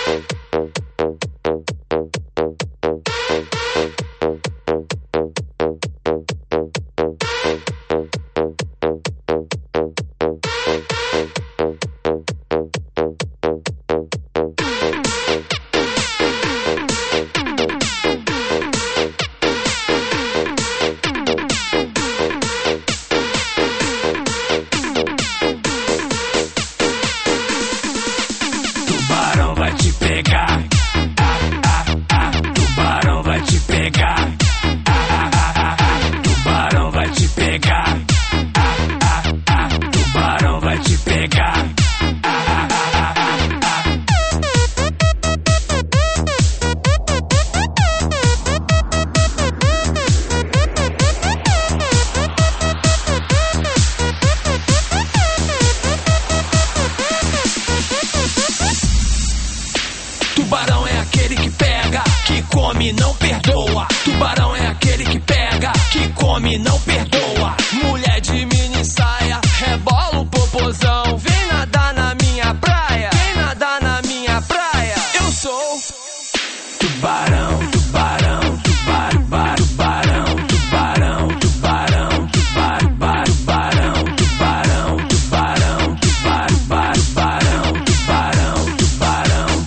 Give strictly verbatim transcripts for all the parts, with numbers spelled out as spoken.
Tubarão é aquele que pega, que come, não perdoa. Tubarão é aquele que pega, que come, não perdoa. Mulher de mini saia, rebola o popozão. Vem nadar na minha praia, vem nadar na minha praia. Eu sou tubarão, tubarão, tubarão, tubarão, tubarão, tubarão, tubarão, tubarão, tubarão, tubarão, tubarão, tubarão, tubarão, tubarão, tubarão.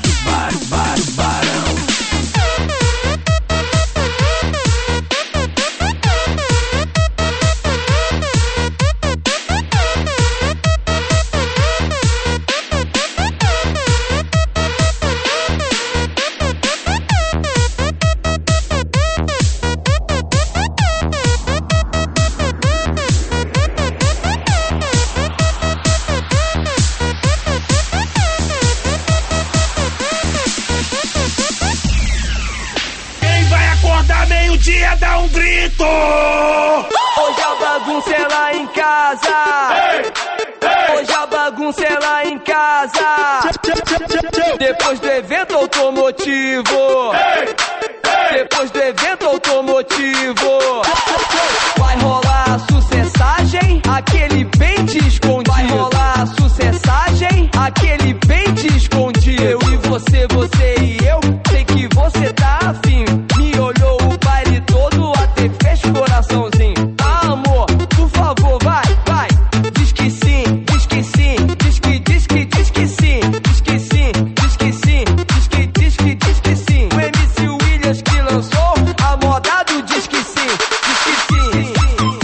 Meio-dia dá um grito! Hoje a bagunça é lá em casa. Ei, ei. Hoje a bagunça é lá em casa. Depois do evento automotivo. Ei, ei. Depois do evento automotivo. Vai rolar sucessagem, aquele bem te escondido. Vai rolar sucessagem, aquele bem te escondido. Eu e você, você e eu, sei que você tá afim. Me olhou o baile todo, até fez coraçãozinho. Ah, amor, por favor, vai, vai. Diz que sim, diz que sim. Diz que, diz que, diz que sim. Diz que sim, diz que sim. Diz que, diz que, diz que sim. O M C Williams que lançou a moda do diz que sim. Diz que sim.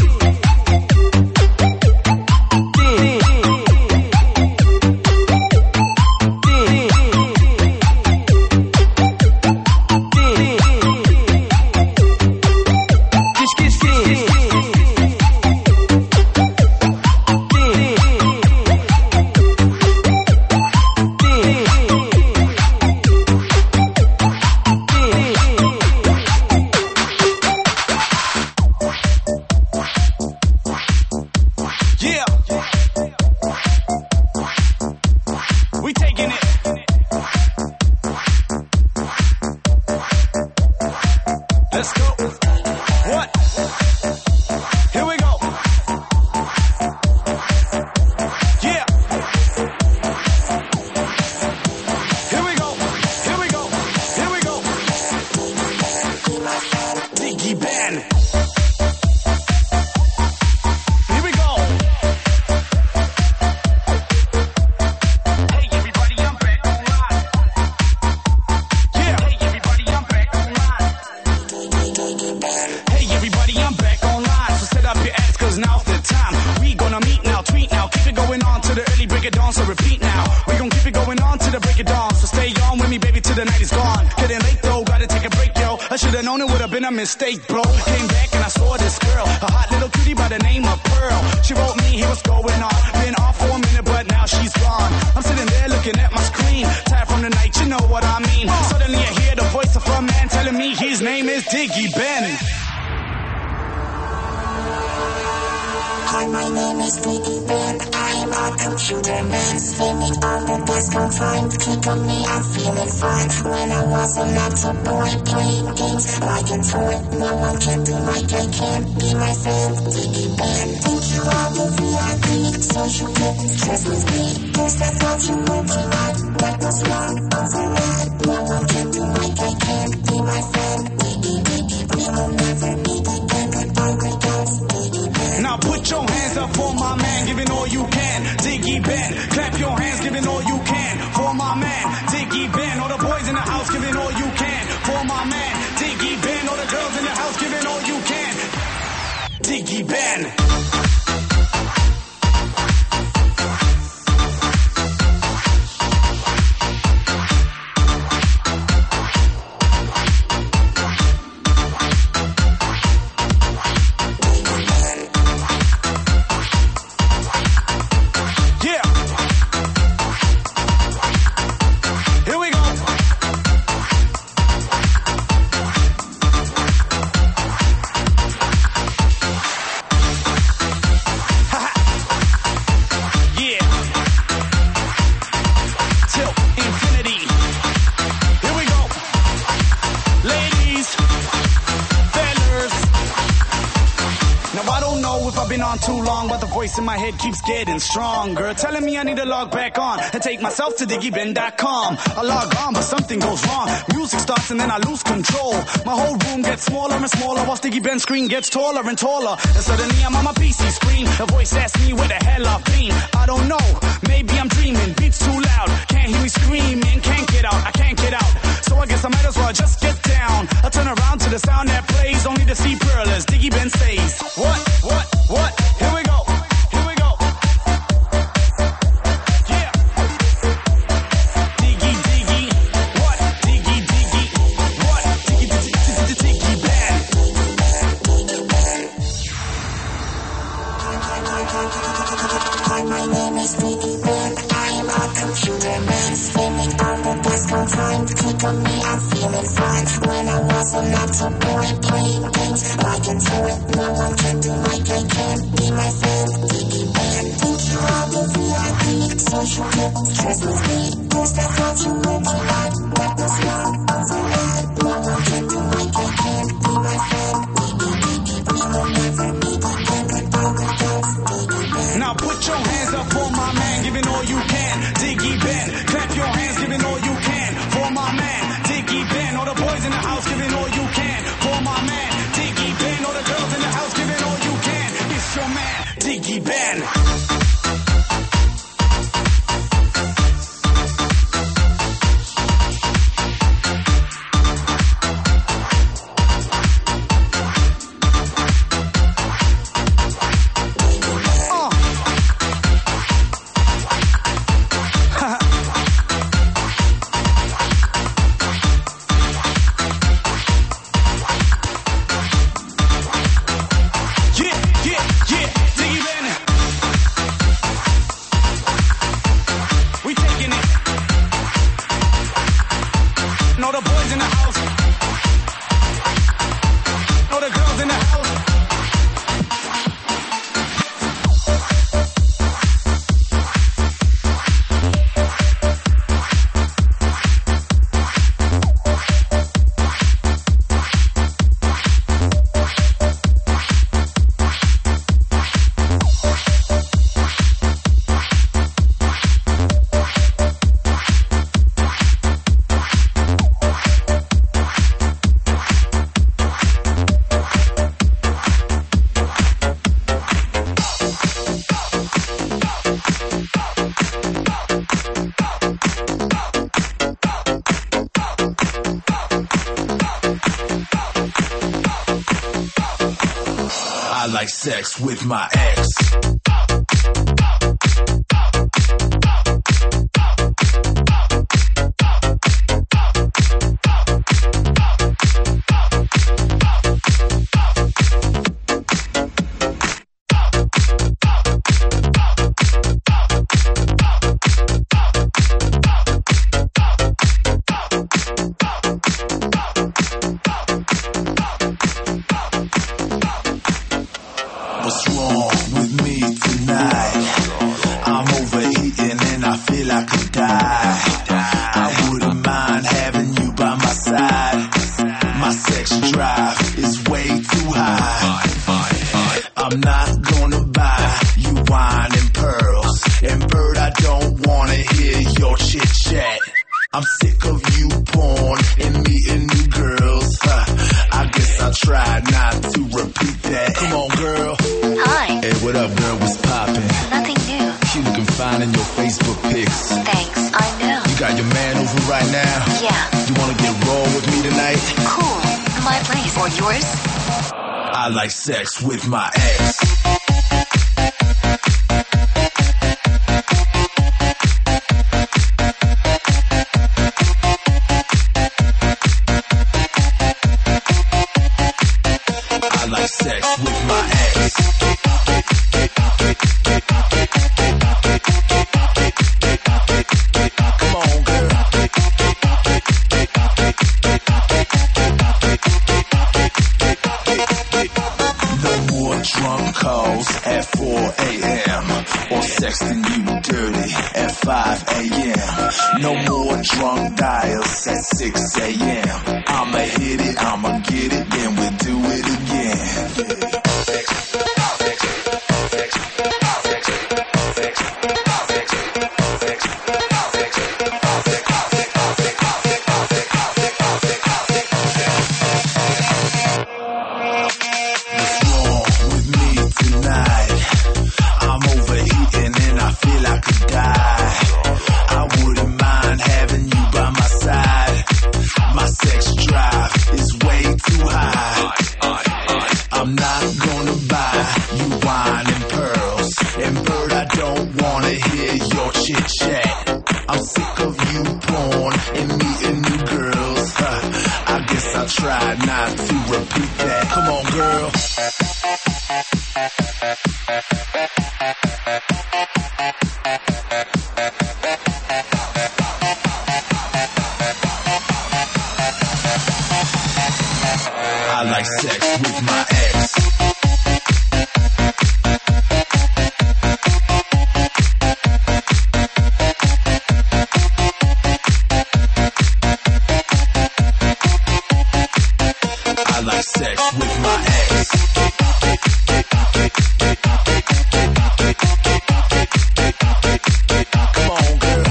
Let's go. What? Here we go. Yeah. Here we go. Here we go. Here we go. Diggy Ben. Here we go. Hey everybody, I'm back online. Yeah. Hey everybody, I'm back online. Hey everybody, I'm back online. So set up your ass, cause now's the time. We gonna meet now, tweet now. Keep it going on to the early break of dawn, so repeat now. We gon' keep it going on to the break of dawn. So stay on with me, baby, till the night is gone. Getting late though, gotta take a break, yo. I should've known it would've been a mistake, bro. Came back and I saw this girl, a hot little cutie by the name of Pearl. She wrote me, hey, what's going on? Been off for a minute, but now she's gone. I'm sitting there looking at my screen, tired from the night, you know what I mean. Suddenly I hear the voice of a man telling me his name is Diggy Ben. Hi, my name is Diggy Ben. I am a computer man, spinning on the desk on time. Click on me, I'm feeling fine. When I was a laptop boy, playing games like a toy. No one can do like I can. Be my friend, Diggy Ben. Think you are the V I P, so you get stressed with me. First I thought you were too hot, that was wrong overnight. For my man, Diggy Ben, all the boys in the house giving all you can. For my man, Diggy Ben, all the girls in the house giving all you can. Diggy Ben. Too long, but the voice in my head keeps getting stronger, telling me I need to log back on and take myself to diggy ben dot com. I log on, but something goes wrong. Music starts and then I lose control. My whole room gets smaller and smaller, while Diggy Ben's screen gets taller and taller. And suddenly I'm on my P C screen. A voice asks me where the hell I've been. I don't know, maybe I'm dreaming. Beats too loud, can't hear me screaming. Can't get out, I can't get out. So I guess I might as well just get down. I turn around to the sound that plays, only to see Pearlers. Diggy Ben says, what, what, what? Here we go. Here we go. Yeah. Diggy, diggy. What? Diggy, diggy. What? Diggy, diggy, diggy, diggy, Ben. Hi, my name is Diggy Ben. I'm a computer man, spending all the best of time. Click on me, I'm feeling fine. When I was a little boy, playing games like a toy. No one can do like I can. Be my friend, Diggy Ben. Think you are the V I P, social good, stress with me. Post I thought you were too bad, that was wrong, override. No one can do like I can. Be my friend, Diggy, Diggy. We will never be dependent on the girls, Diggy Ben. Now put your hands up for my man, giving all you can. Diggy Ben, clap your hands, giving all you can. For my man, Diggy Ben, all the boys in the house giving all you can. For my man, Diggy Ben, all the girls in the house giving all you can. It's your man, Diggy Ben. Like sex with my ex. What's wrong with me tonight? I'm overeating and I feel I could die. I wouldn't mind having you by my side. My sex drive is way too high. I'm not gonna buy you wine and pearls. And bird, I don't wanna hear your chit chat. I'm sick of you porn and meeting new girls. Huh. I guess I'll try not to repeat that. Come on, girl. Hi. Hey, what up, girl? What's poppin'? Nothing new. You looking fine in your Facebook pics. Thanks, I know. You got yours? I like sex with my ex. I like sex with my ex. Come on, girl. No more drunk calls at four a.m. or sexting you dirty at five a.m. No more drunk dials at six a.m. I'ma hit it, I'ma get it, then we'll do it again. Try not to repeat that. Come on, girl. I like sex with my ex. I like sex with my ex. Come on, girl.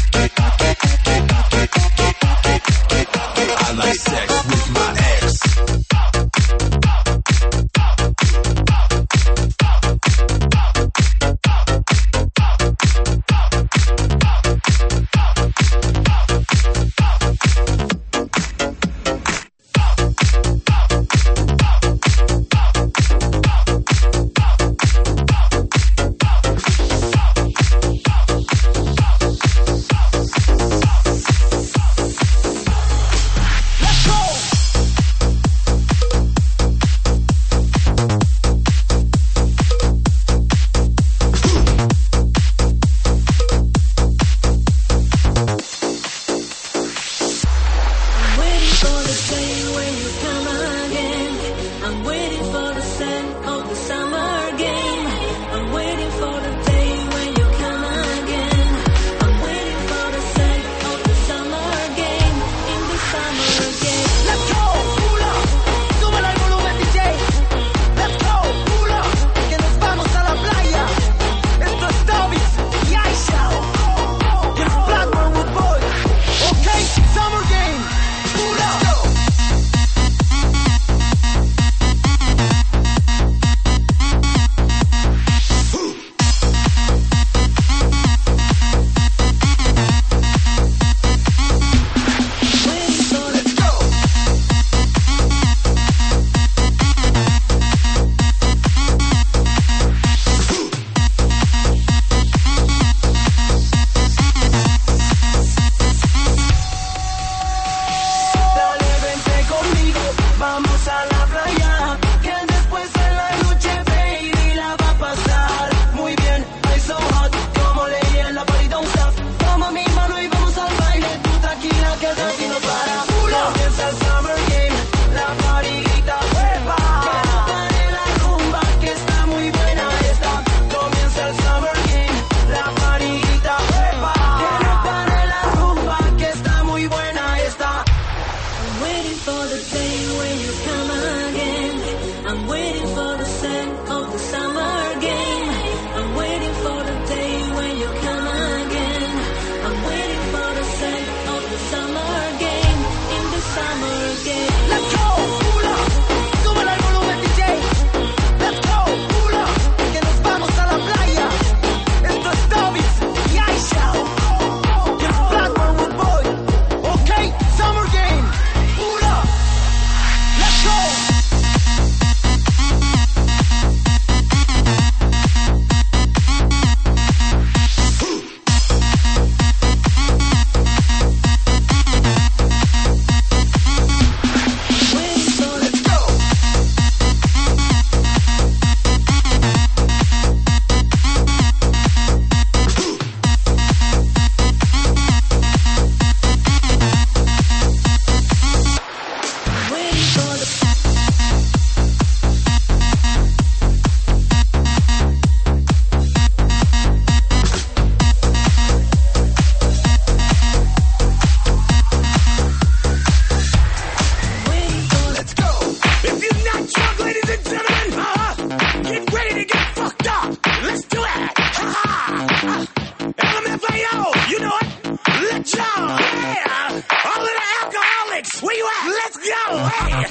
I like sex with my ex. You know what? Let's go. Yeah. All of the alcoholics. Where you at? Let's go. Hey.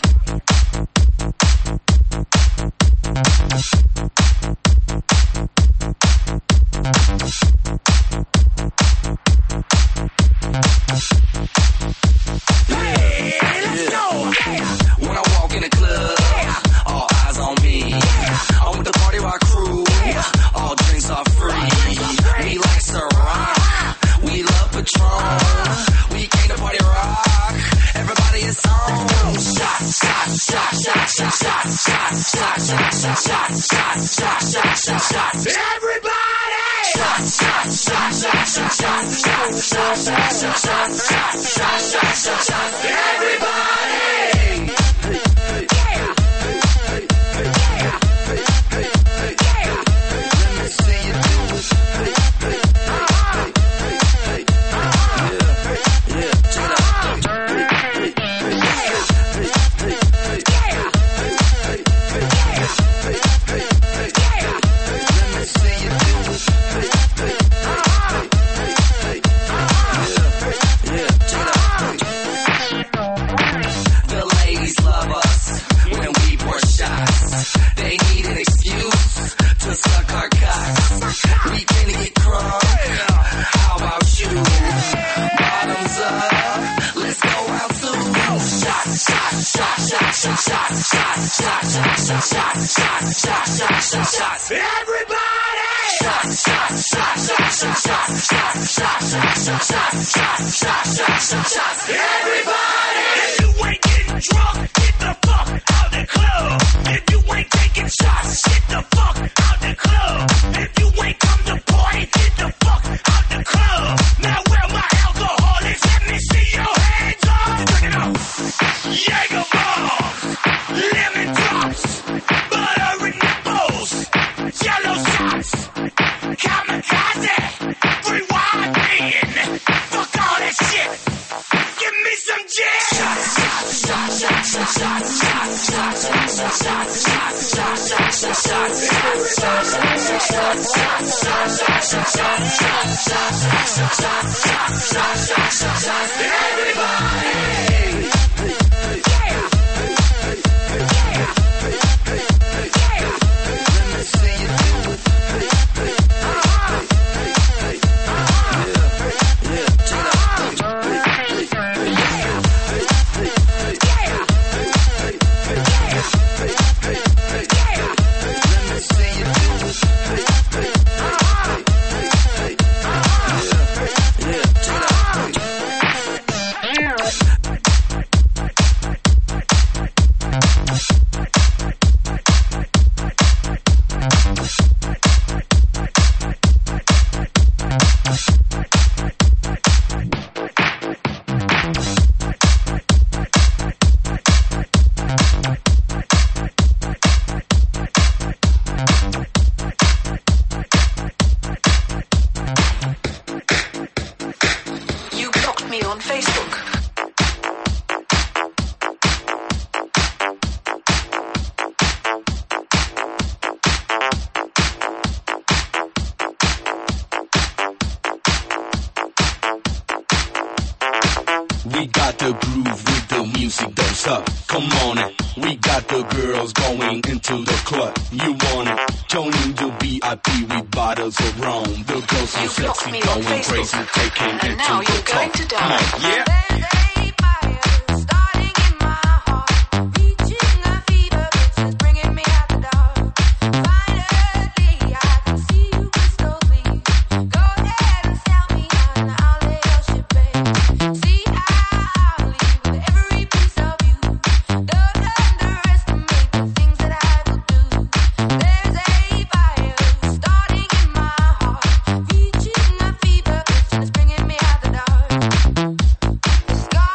Sky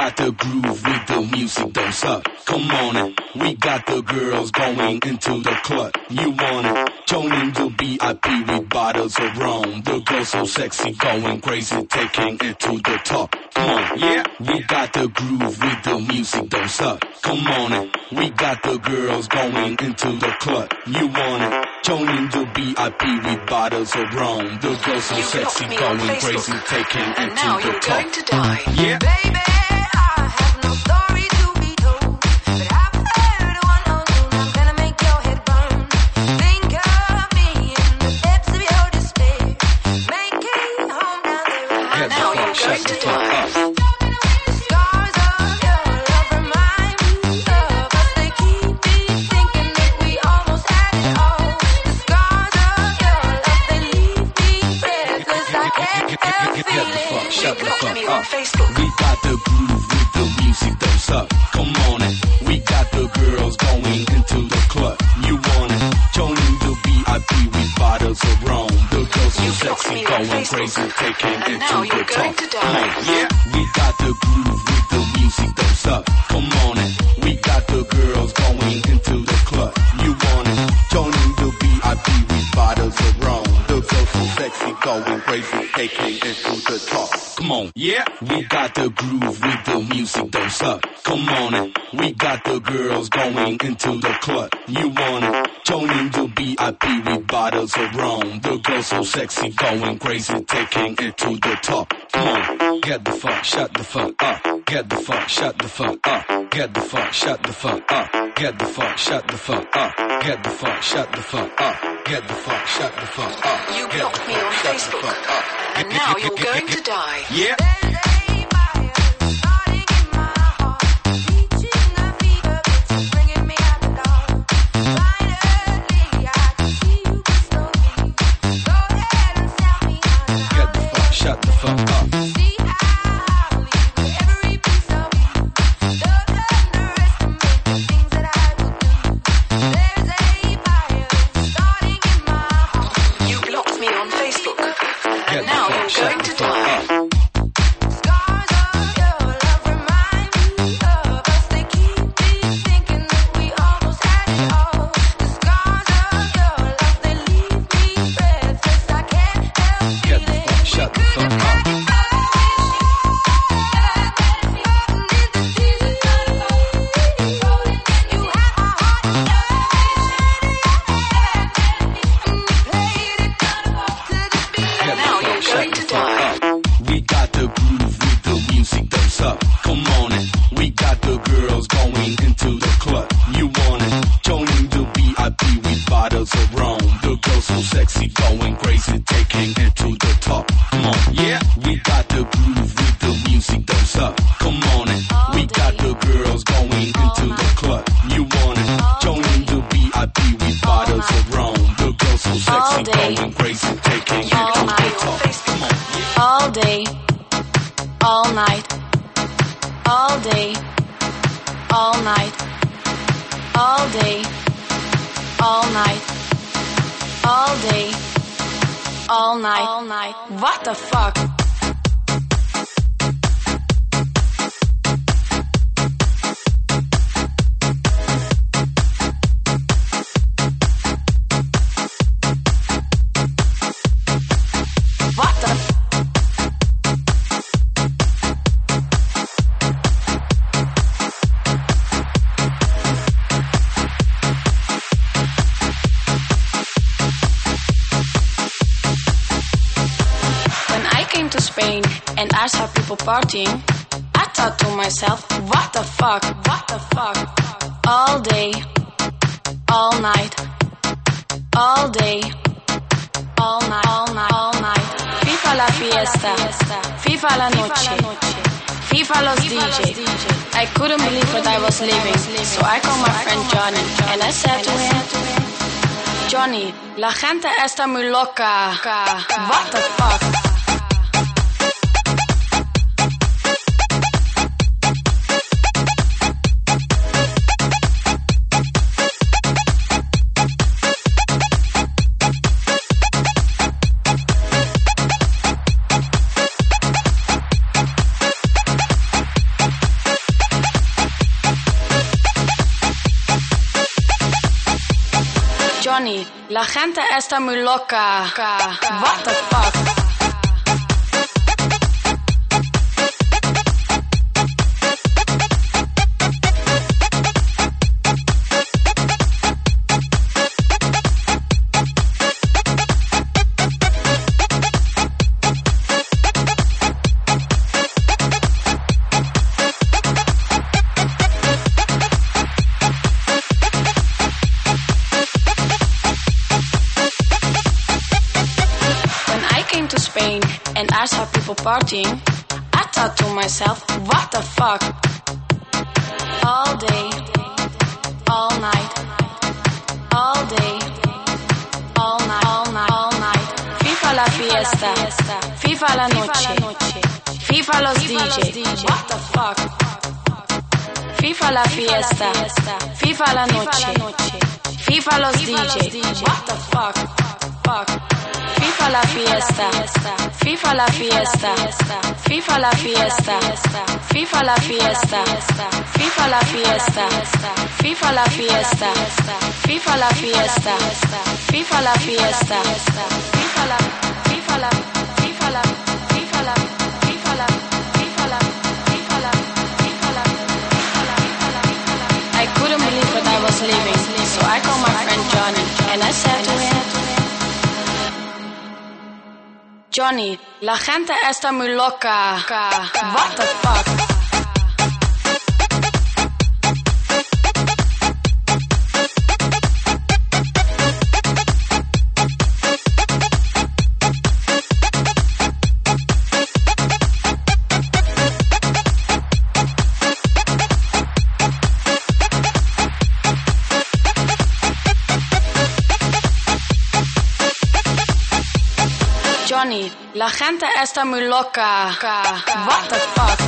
got the groove with the music, don't suck. Come on it. We got the girls going into the club. You want it? Joining the V I P with bottles of rum. The girls so sexy, going crazy, taking it to the top. Come on, yeah. We got the groove with the music, don't suck. Come on it. We got the girls going into the club. You want it? Joining the V I P with bottles of rum. The girls so sexy, going crazy, taking it to the top. And now you're going to die. Yeah. Baby, I have no story to be told, but I've heard one on I'm gonna make your head burn. Think of me in the depths of your despair, making home down there. And now you're going to die. The scars of your love remind me of us. They keep me thinking that we almost had it all. The scars of your love, they leave me breathless. I can't help feeling. Shut the fuck Me up. on Facebook. We got the groove with the music, don't suck. Come on it. We got the girls going into the club. You want it? Joining the V I P with bottles of rum. The girls so You blocked sexy, me on going Facebook. crazy, taking And it now to the you're going top. to die. Come on, yeah. We got the groove with the music, don't suck. Come on it. We got the girls going into the club. You want it? Joining the V I P with bottles of rum. The girls so sexy, going crazy, taking it to the top. Come on, yeah. We got the groove with the music, don't suck. Come on it. We got the girls going into the club. You want it? Joining the V I P with bottles of rum. The girls so sexy, going crazy, taking it to the top. Come on, get the fuck, shut the fuck up. Get the fuck, shut the fuck up. Get the fuck, shut the fuck up. Get the fuck, shut the fuck up. Get the fuck, shut the fuck up. Get the fuck, shut the fuck up. You Get blocked the me fuck, on shut the Facebook. fuck up. And now you're going to die. Yeah. There's a fire starting in my heart, reaching a fever pitch, bringing me out the dark. Finally, I can see you crystal clear. Go ahead and sell me on Get the fuck, shut the fuck up. See, I leave with every piece of you. Don't underestimate the things that I will do. There's a fire starting in my heart. You blocked me on Facebook. Get And the now fuck, you're shut going the to fuck die. up. Scars of your love remind me of us. They keep me thinking that we almost had it all. The scars of your love, they leave me breathless. I can't help Get the feeling fuck, shut the fuck up. Get the Now fuck, you're shut going the to fuck die. up. We got the groove with the music, don't suck. Come on it. We got the girls going into the club. You want it? Joining the V I P with bottles of rum. The girls so sexy, going crazy, taking it to the top. Come on, yeah. We got the groove with the music, don't suck. Come on it. We got the girls going into the club. You want it? Joining the V I P with bottles of rum. The girls so sexy, day. going crazy, taking it All to the night. top. Come on, yeah. All day, all night, all day, all night, all day, all night, all day, all night, all night. What the fuck? What the? When I came to Spain and I saw people partying, I thought to myself, what the fuck, what the fuck? All day, all night, all day, all night, all night, all night. FIFA la fiesta, FIFA la noche, FIFA los D J. I couldn't believe what I was living, so I called my friend Johnny and I said to him, Johnny, la gente está muy loca. What the fuck? Johnny, la gente está muy loca. What the fuck? And I saw people partying, I thought to myself, what the fuck? All day, all night, all day, all night, all night, all night. FIFA la fiesta, FIFA la noche, FIFA los D J, what the fuck? FIFA la fiesta, FIFA la noche, FIFA los D J, what the fuck? Fuck. FIFA la fiesta, FIFA la fiesta, FIFA la fiesta, FIFA la fiesta, FIFA la fiesta, FIFA la fiesta, FIFA la fiesta, FIFA la fiesta, FIFA la, FIFA la, FIFA la, FIFA la, FIFA la, FIFA la, FIFA la, FIFA la, I couldn't believe that I was leaving, so I called my friend Johnny and I said to him, Johnny, la gente está muy loca. What the fuck? Johnny, la gente está muy loca. What the fuck?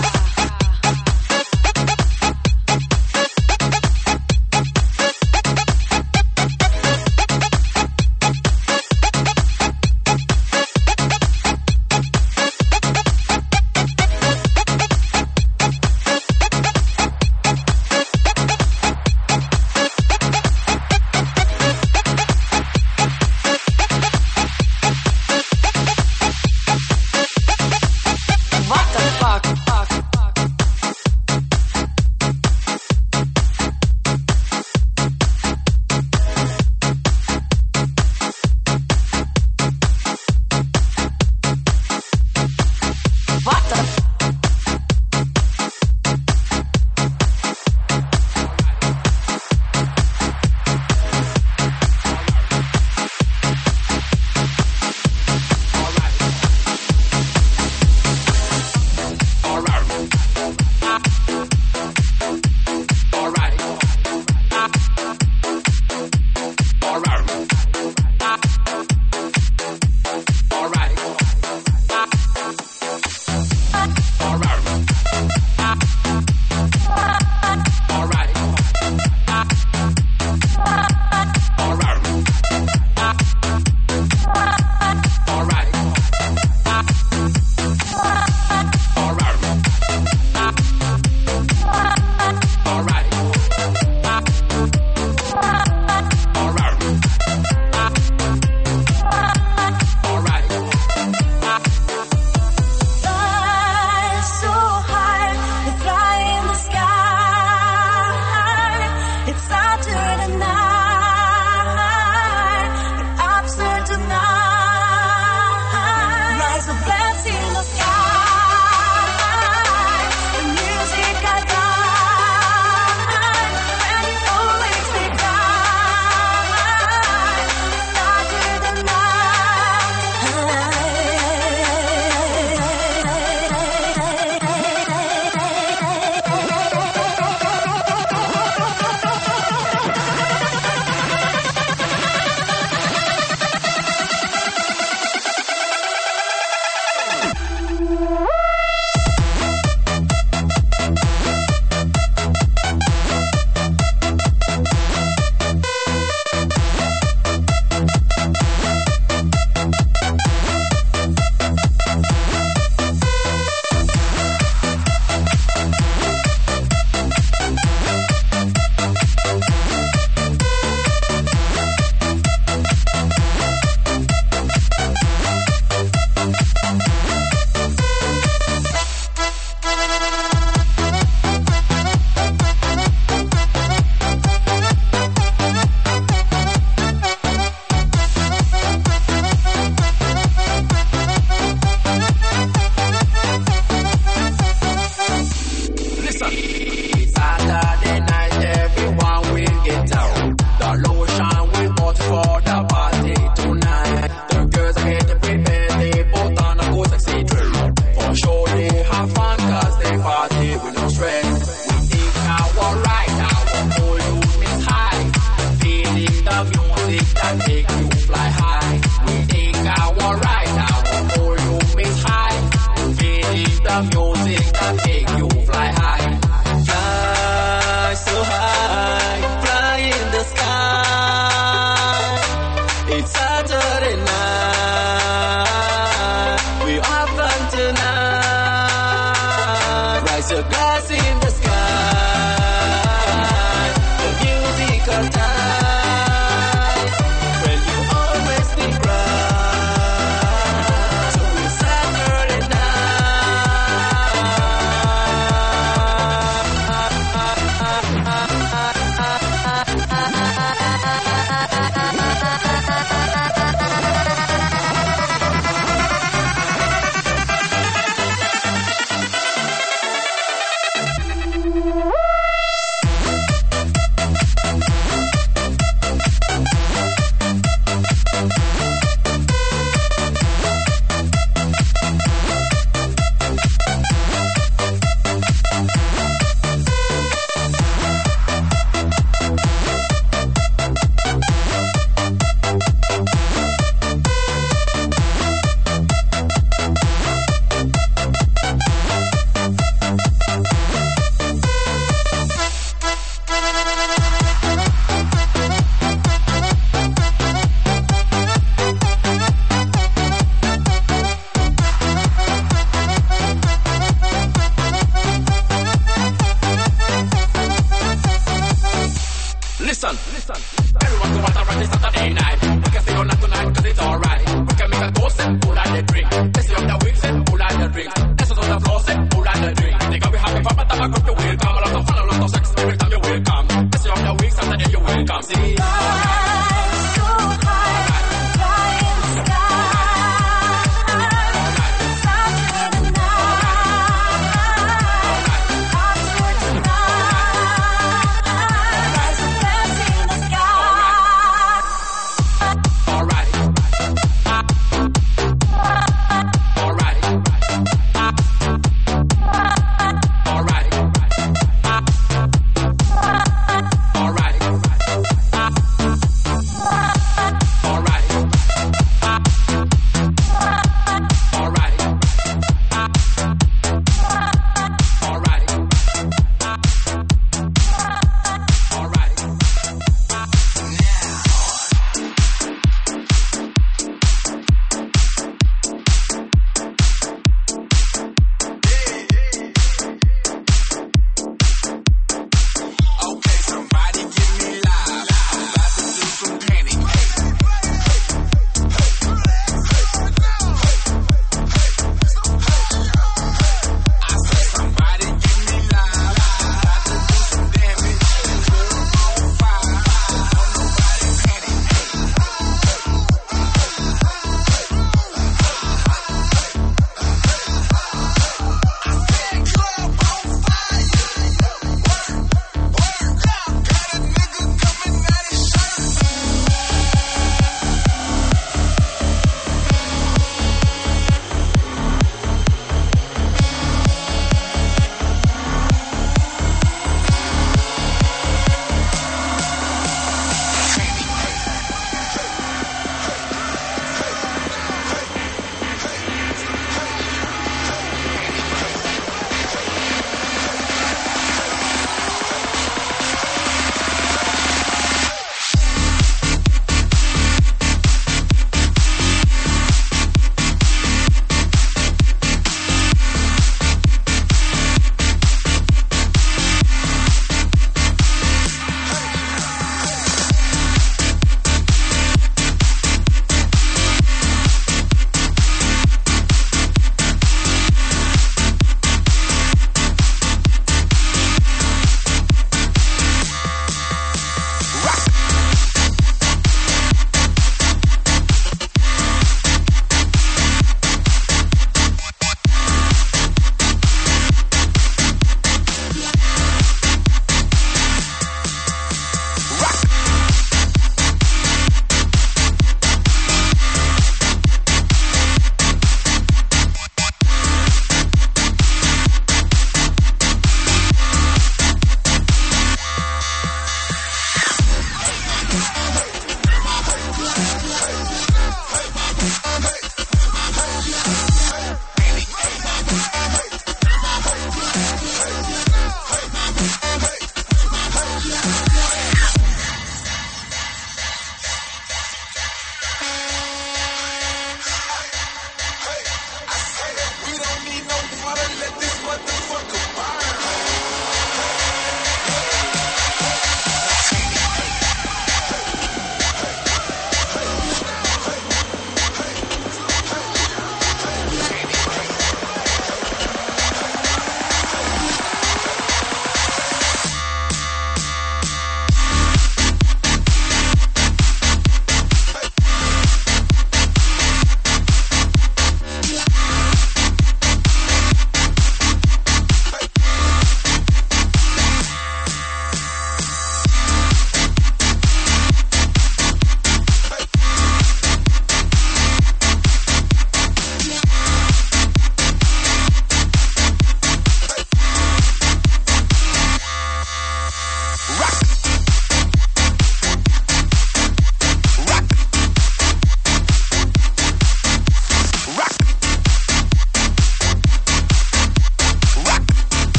What the fuck? Fuck. the music that make you fly high. Fly so high, fly in the sky. It's Saturday night, we have fun tonight. Rise your glass in the sky, the musical time. When you always think right, so it's Saturday night.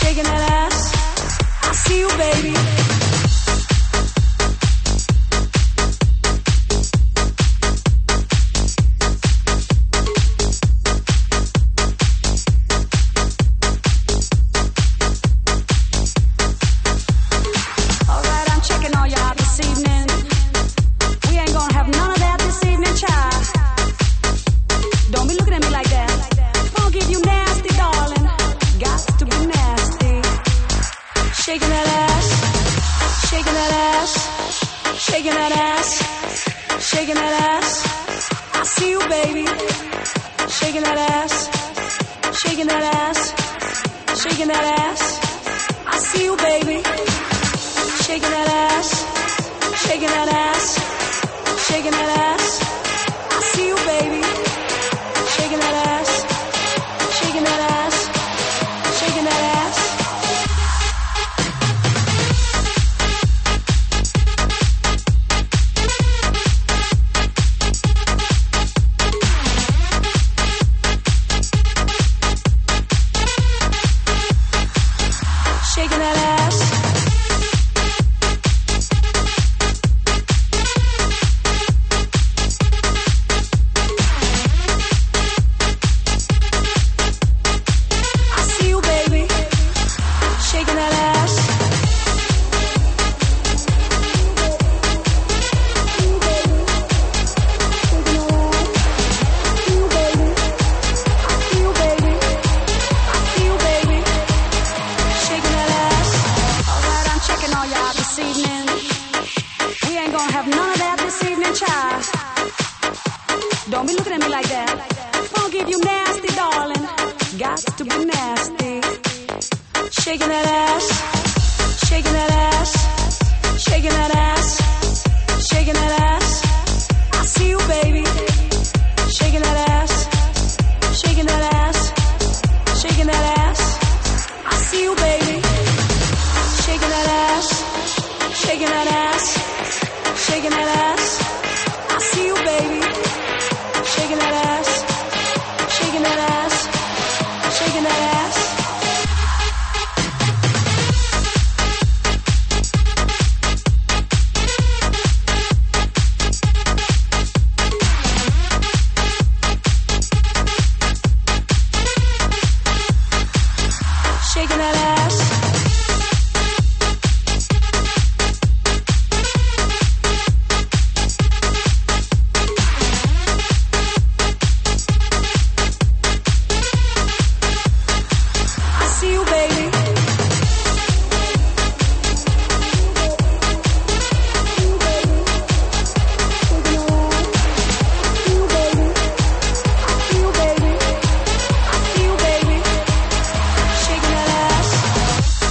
shaking that ass. I see you, baby. Alright, I'm checking all y'all this evening. We ain't gonna have none of that this evening, child. Don't be looking at me like that. I'll give you nasty, darling. Got to be nasty. Shaking that ass, shaking that ass, shaking that ass, shaking that ass. I see you, baby. Shaking that ass, shaking that ass, shaking that ass. I see you, baby. Shaking that ass, shaking that ass, shaking that ass. I see you, baby. Shaking that ass, shaking that ass, shaking that ass. Shaking that ass. I see you, baby. Shaking that ass. Alright, I'm checking all y'all this evening. We ain't gonna have none of that this evening, child. Don't be looking at me like that. I'll give you nasty, darling. Got to be nasty. Shaking that ass, shaking that ass, shaking that ass, shaking that ass. I see you, baby. Shaking that ass, shaking that ass, shaking that ass. I see you, baby. Shaking that ass, shaking that ass, shaking that ass. I see you, baby. Shaking that ass, shaking that ass, shaking that ass. Shaking that ass. I see you, baby. I see you, baby. I see you, baby. Shaking that ass.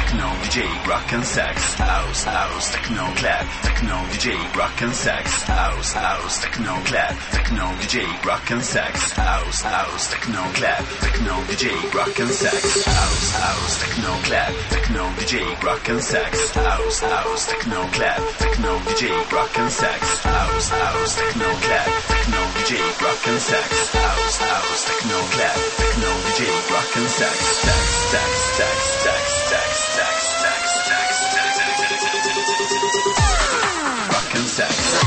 techno, D J, rock and sex. House, house, techno, clap, techno, D J, rock and sex. House, house, techno, clap, techno, D J, rock and sex. House, house, techno, clap, techno, D J, rock and sex. House, house, techno, clap, techno, D J, rock and sex. House, house, techno, clap, techno, D J, rock and sex. House, house, techno, clap, techno, D J, rock and sex. House, house, techno, clap, techno, D J, rock and sex. Sex, sex, sex, sex, sex, sex, sex, sex, sex, rock and sex.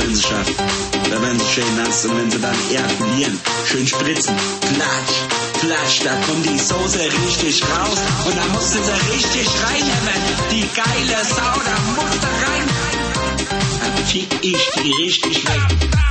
wenn sie schaffen. Da werden sie schön nass und wenn sie dann ejakulieren, schön spritzen, klatsch, klatsch, da kommt die Soße richtig raus und da musst du sie richtig reinhämmern. Die geile Sau, da musst du rein. Dann fick ich die richtig weg.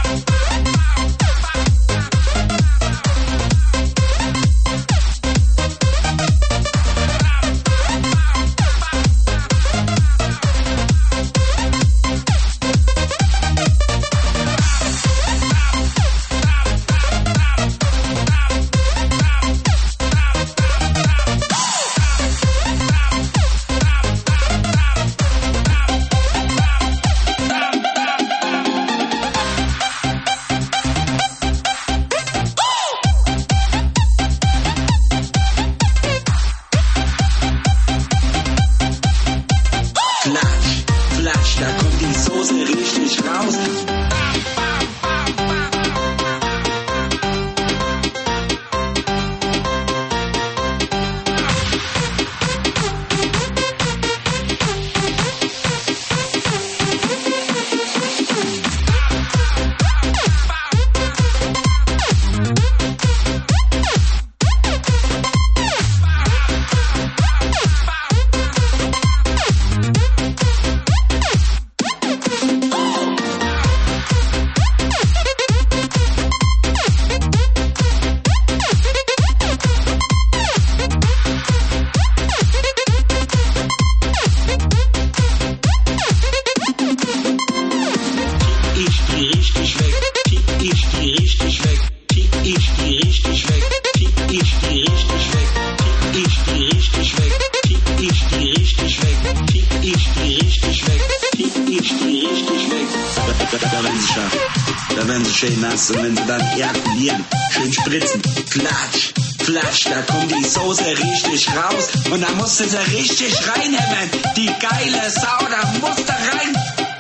Schön nass und wenn sie dann ejakulieren, schön spritzen, klatsch, klatsch, da kommt die Soße richtig raus und da musst du sie richtig reinhämmern. Die geile Sau, da musst du rein.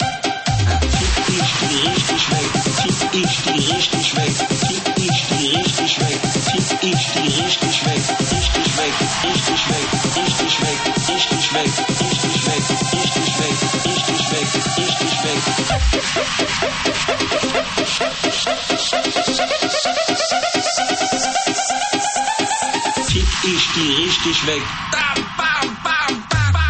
Da fick ich die richtig weg, fick ich die richtig weg, fick ich die richtig weg, fick ich die richtig weg, richtig weg, richtig weg, richtig weg, richtig weg, richtig weg, richtig weg, richtig weg, richtig weg. Fick ich die richtig weg. Bam, bam, bam, bam, bam.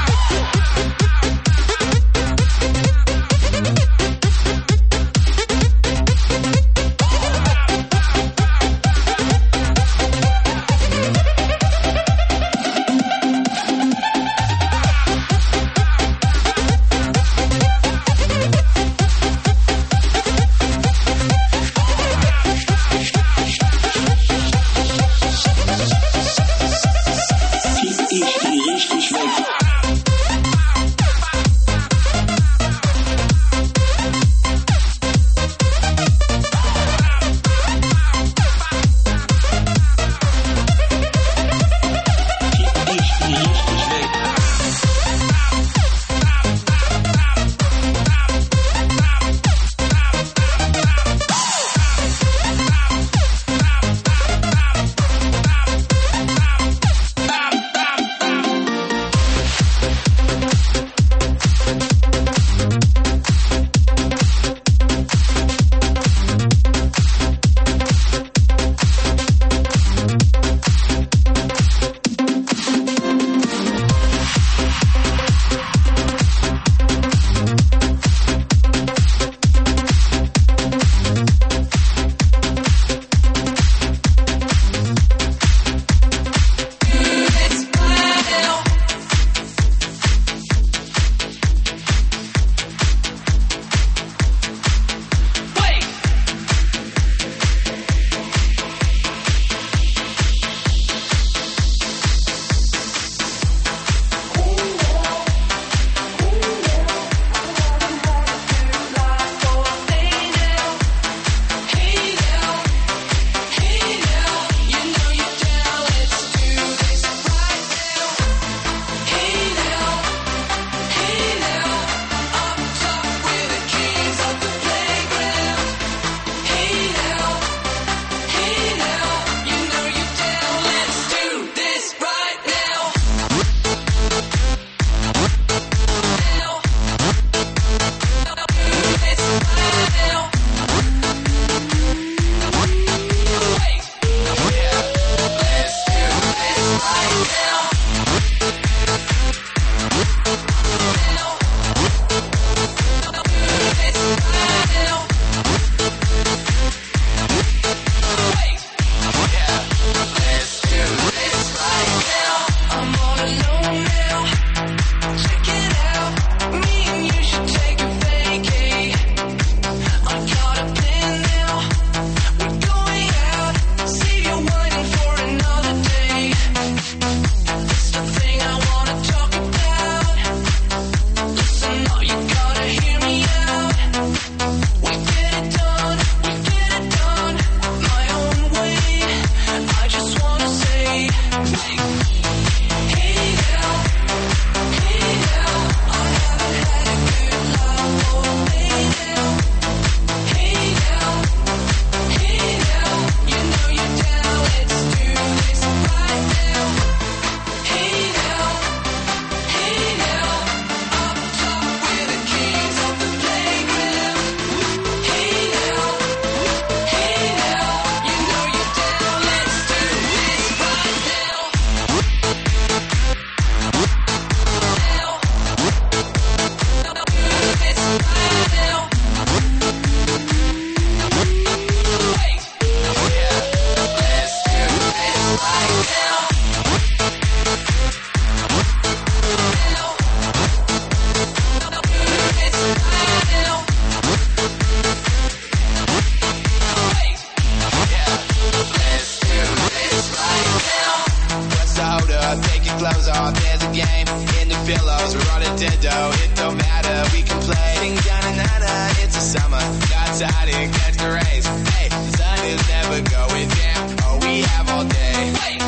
outside and catch the rays. Hey, the sun is never going down. Oh, we have all day. Wait.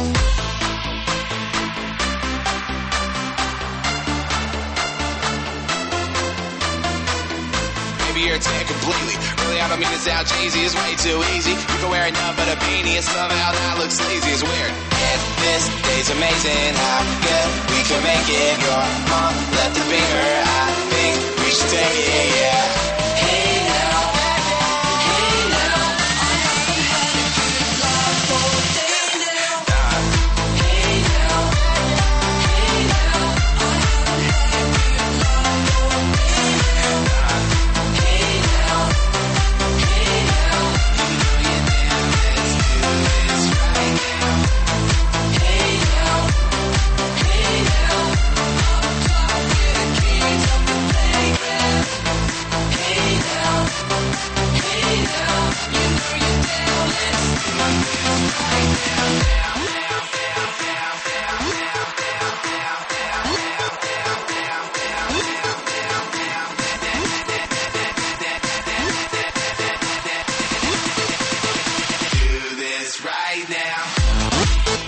Maybe you're tan completely. Really, I don't mean to sound cheesy. It's way too easy. You can wear enough but a beanie and somehow that looks lazy. It's weird. And this day's amazing. How good we can make it. Your mom left a finger. I think we should take it. Yeah. Hey now. Hey now. I haven't had a good life all day now. Hey now. Hey now. I haven't had a good life all day now. Hey now. Hey now. You know you're down. Let's do this right now. Hey now. Hey now. I'm talking to kids on the playground. Hey now. Hey now. You know you're down. Let's do this right now. Now, now, now, now, now, now, now, do this right now.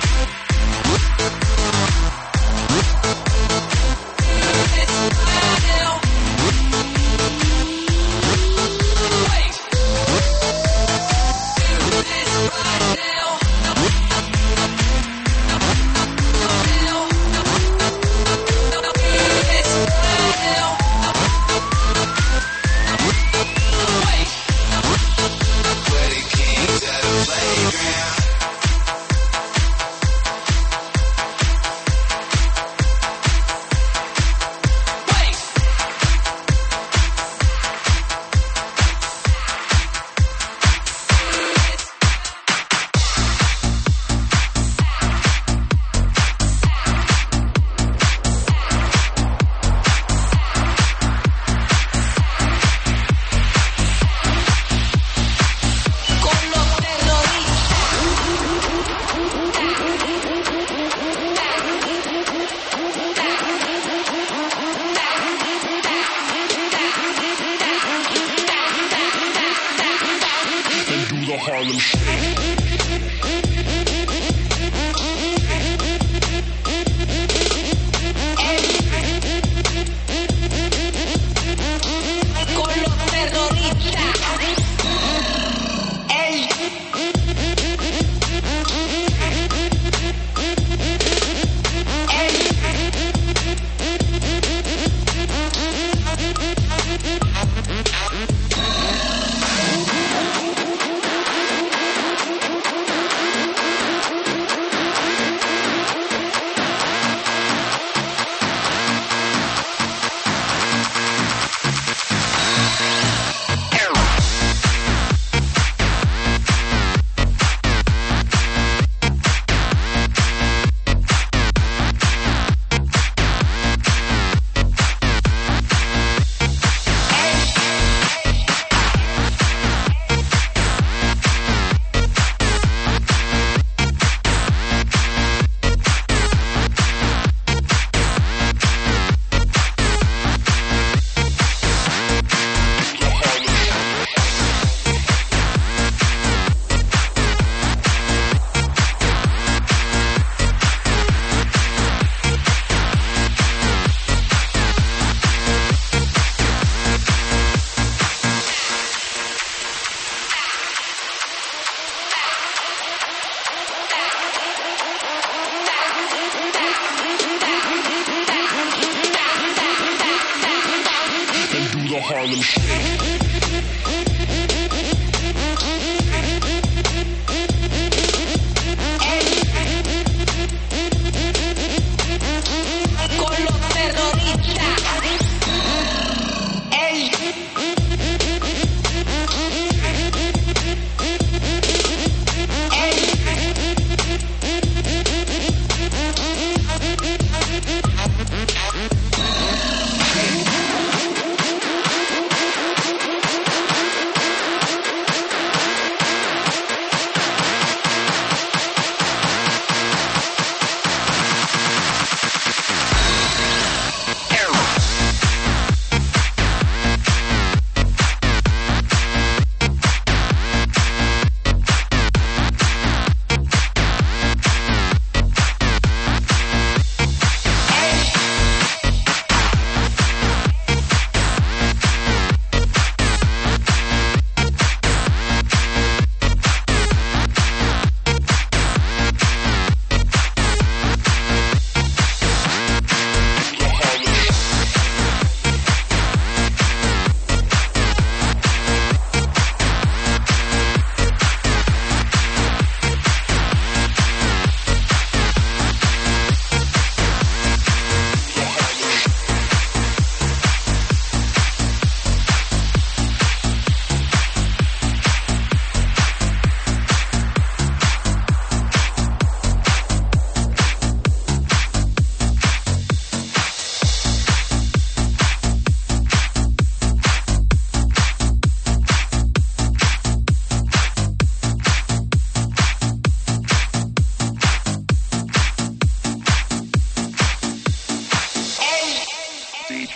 We're the kings of the playground.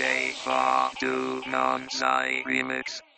D J Fatu Non Sai Remix.